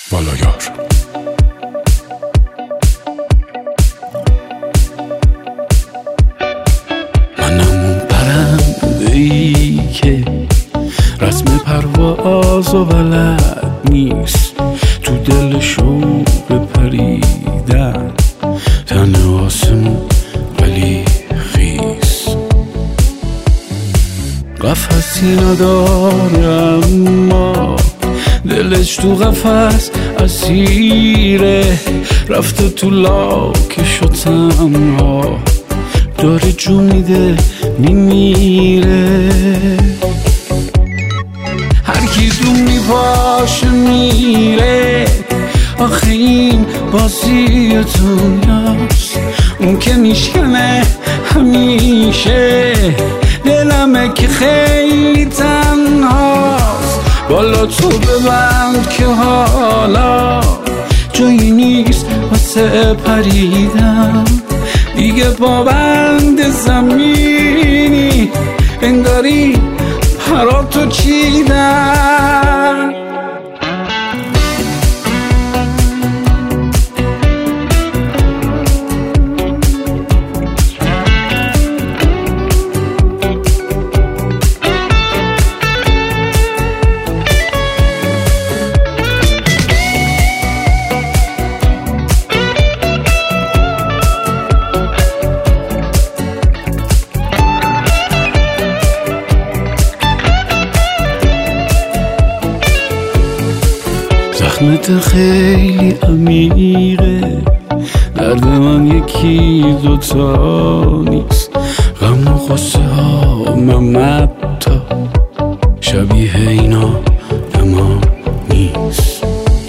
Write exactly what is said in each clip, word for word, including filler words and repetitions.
والایار. منم اون پرنده‌ای که رسم پرواز و بلد نیست، تو دل شوق پریدن تن آسمون ولی خیس. قفصی نداره اما دلش تو قفص اسیره، رفته تو لاکش و تنها داره جون میده میمیره. هر کی دون میپاشه میره، آخه این بازی دنیاست. اون که میشکنه همیشه دلمه که خیلی تنهاست. بالا تو ببند که حالا جایی نیست واسه پریدن، دیگه پابند زمینی انگاری پراتو چیدن. زخمت خیلی عمیقه، درد من یکی دوتا نیست. غم و غصه ها ممتا شبیه اینا اما نیست.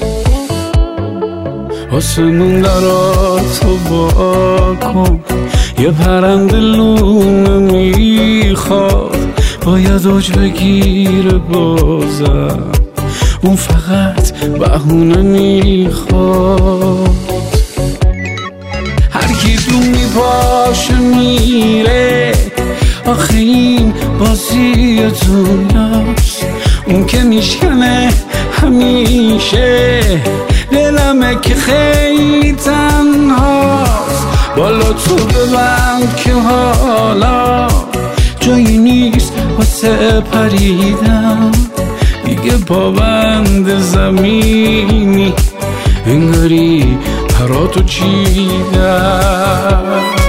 آسمون دراتو با کن، یه پرنده لونه میخواد باید اوج بگیره بازم، اون فقط بهونه میخواد. هر کی دون میپاشه میره، آخه این بازی دنیاست. اون که میشکنه همیشه دلمه که خیلی تنهاست. بالا تو ببند که حالا جایی نیست واسه پریدن، دیگه پابند زمینی انگاری پراتو چیدن.